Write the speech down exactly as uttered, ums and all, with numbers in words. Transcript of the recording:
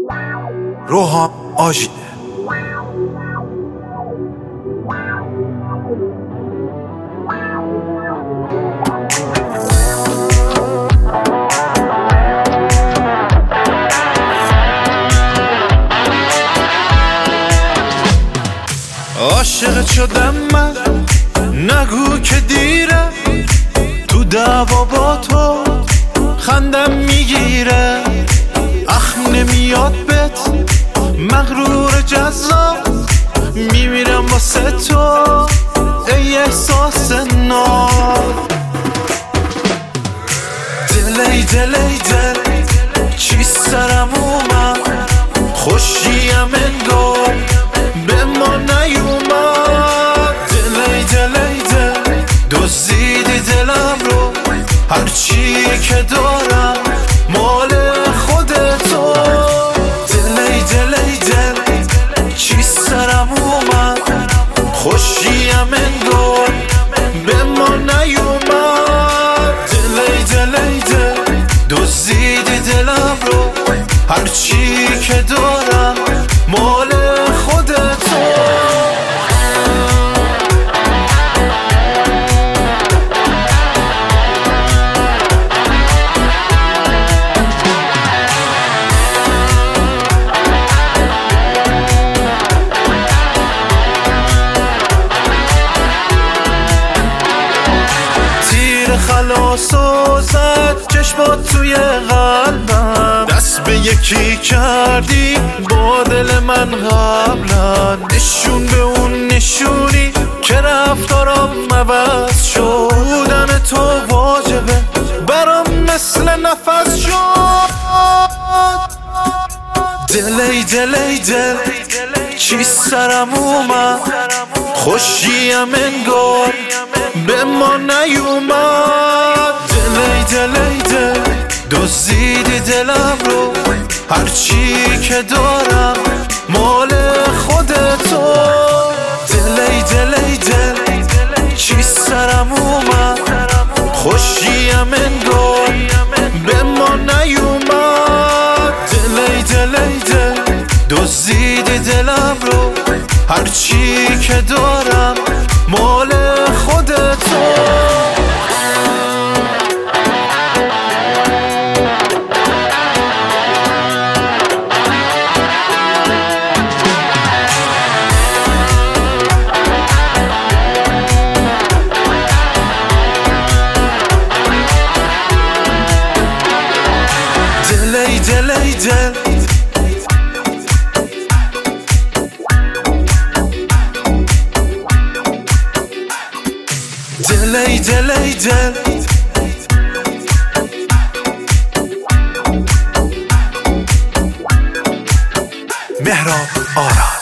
روحان آژیده. عاشق شدم من، نگو که دیره، تو دعوا با تو خندم میگیره. اخ نمیاد بهت مغرور جذاب، میمیرم واسه تو ای احساس ناب. دل ای دل ای دل چی سرم اومد، خوشیم انگار به ما نیومد. دل ای دل ای دل دزدیدی دلم رو، هرچی که دارم مال خودتو. دل ای دل ای دل چی سرم اومد، خوشیم انگار به ما نیومد. دل ای دل ای دل دزدیدی دلم رو، هرچی که دارم مال خودتو. تیر خلاص و زد چشمات توی قلبم، دست به یکی کردی با دل من قبلا. نشون به اون نشونی که رفتارم عوض شد، بودن تو واجبه برام مثل نفس شد. دل ای دل ای دل چی سرم اومد، خوشیم انگار به ما نیومد. دل ای دل ای دل دزدیدی دلم رو، هرچی که دارم مال خودتو. دل ای دل ای دل چی سرم اومد، خوشیم انگار به ما نیومد. دل ای دل ای دل دزدیدی دلم رو، هرچی که دارم مال خودتو. دل ای دل ای دل دل ای دل ای دل مهراب آراد.